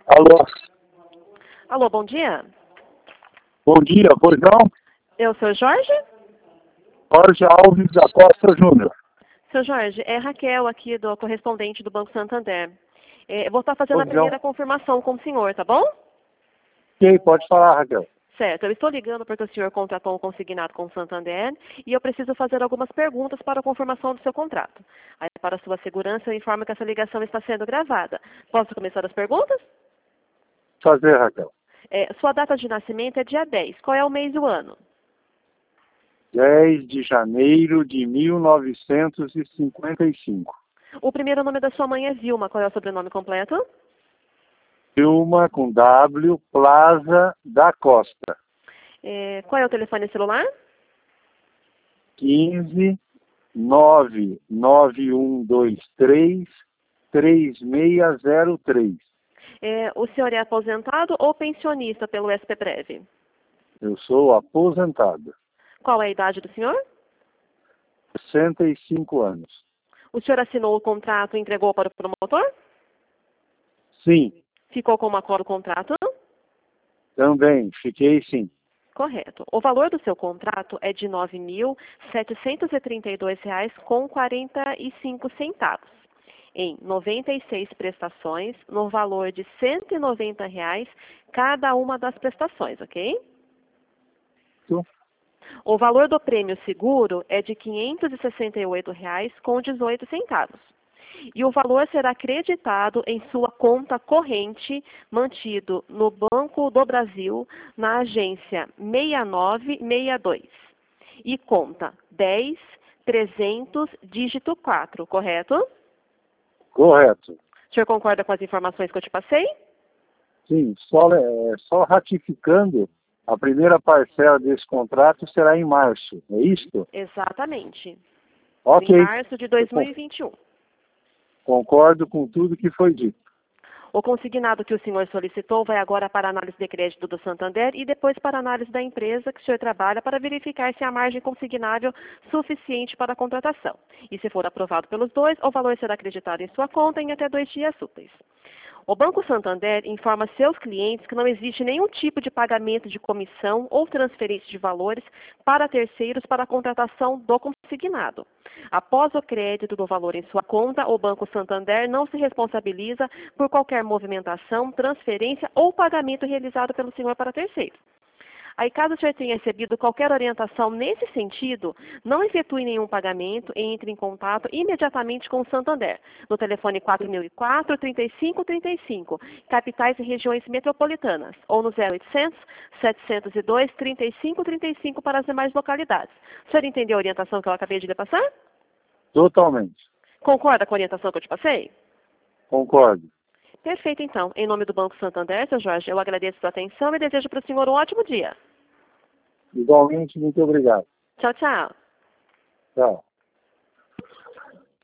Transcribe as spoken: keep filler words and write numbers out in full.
Alô? Alô, bom dia. Bom dia, pois não? Eu sou Jorge? Jorge Alves da Costa Júnior. Seu Jorge, é Raquel aqui, do correspondente do Banco Santander. É, eu vou estar fazendo a Pois não. primeira confirmação com o senhor, tá bom? Ok, pode falar, Raquel. Certo, eu estou ligando porque o senhor contratou um consignado com o Santander e eu preciso fazer algumas perguntas para a confirmação do seu contrato. Aí, para sua segurança, eu informo que essa ligação está sendo gravada. Posso começar as perguntas? Fazer, Raquel. É, sua data de nascimento é dia dez. Qual é o mês e o ano? dez de janeiro de mil novecentos e cinquenta e cinco. O primeiro nome da sua mãe é Vilma. Qual é o sobrenome completo? Vilma com W, Plaza da Costa. É, qual é o telefone celular? quinze, nove nove um dois três, três seis zero três. É, o senhor é aposentado ou pensionista pelo S P Prev? Eu sou aposentado. Qual é a idade do senhor? sessenta e cinco anos. O senhor assinou o contrato e entregou para o promotor? Sim, Ficou com uma cópia do contrato? também, fiquei sim. Correto. O valor do seu contrato é de nove mil setecentos e trinta e dois reais com quarenta e cinco centavos, em noventa e seis prestações, no valor de cento e noventa reais cada uma das prestações, ok? Sim. O valor do prêmio seguro é de quinhentos e sessenta e oito reais com dezoito centavos. E o valor será creditado em sua conta corrente, mantido no Banco do Brasil, na agência seis nove seis dois. E conta dez trezentos, dígito quatro, correto? Correto. O senhor concorda com as informações que eu te passei? Sim, só, é, só ratificando, a primeira parcela desse contrato será em março, é isso? Exatamente. Ok. Em março de dois mil e vinte e um. Concordo com tudo que foi dito. O consignado que o senhor solicitou vai agora para a análise de crédito do Santander e depois para a análise da empresa que o senhor trabalha para verificar se há margem consignável suficiente para a contratação. E se for aprovado pelos dois, o valor será acreditado em sua conta em até dois dias úteis. O Banco Santander informa seus clientes que não existe nenhum tipo de pagamento de comissão ou transferência de valores para terceiros para a contratação do consignado. Após o crédito do valor em sua conta, o Banco Santander não se responsabiliza por qualquer movimentação, transferência ou pagamento realizado pelo senhor para terceiros. Aí, caso o senhor tenha recebido qualquer orientação nesse sentido, não efetue nenhum pagamento e entre em contato imediatamente com o Santander, no telefone quatro mil e quatro, trinta e cinco trinta e cinco, capitais e regiões metropolitanas, ou no zero oitocentos, setecentos e dois, trinta e cinco trinta e cinco para as demais localidades. O senhor entendeu a orientação que eu acabei de lhe passar? Totalmente. Concorda com a orientação que eu te passei? Concordo. Perfeito, então. Em nome do Banco Santander, seu Jorge, eu agradeço a sua atenção e desejo para o senhor um ótimo dia. Igualmente, muito obrigado. Tchau, tchau. Tchau.